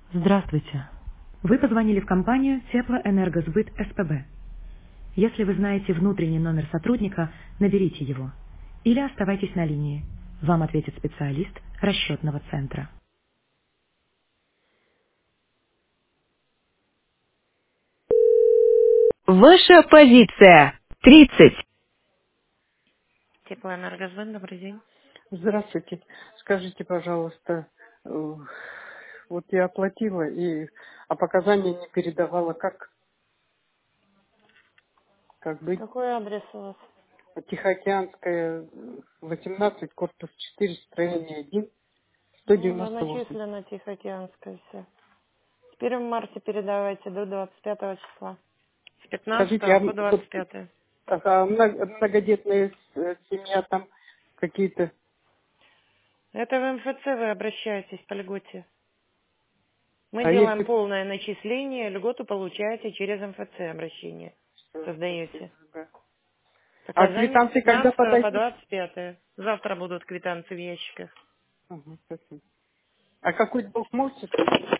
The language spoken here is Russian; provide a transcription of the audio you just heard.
Здравствуйте. Вы позвонили в компанию Теплоэнергосбыт СПБ. Если вы знаете внутренний номер сотрудника, наберите его. Или оставайтесь на линии. Вам ответит специалист расчетного центра. Ваша позиция. 30. Теплоэнергосбыт, добрый день. Здравствуйте. Скажите, пожалуйста, вот я оплатила, а показания не передавала. Как быть? Какой адрес у вас? Тихоокеанская, 18, корпус 4, строение 1, Ну, да, 198. начислено Тихоокеанское все. С 1 марта передавайте до 25 числа. С Скажите, 15 по 25. многодетная семья там какие-то? Это в МФЦ вы обращаетесь по льготе. Мы А делаем если... полное начисление, льготу получаете через МФЦ обращение. Создаете. Спасибо. А Показания с квитанции когда 15 по подойдут? 25. Завтра будут квитанции в ящиках. Ага, спасибо. А какой долг можете?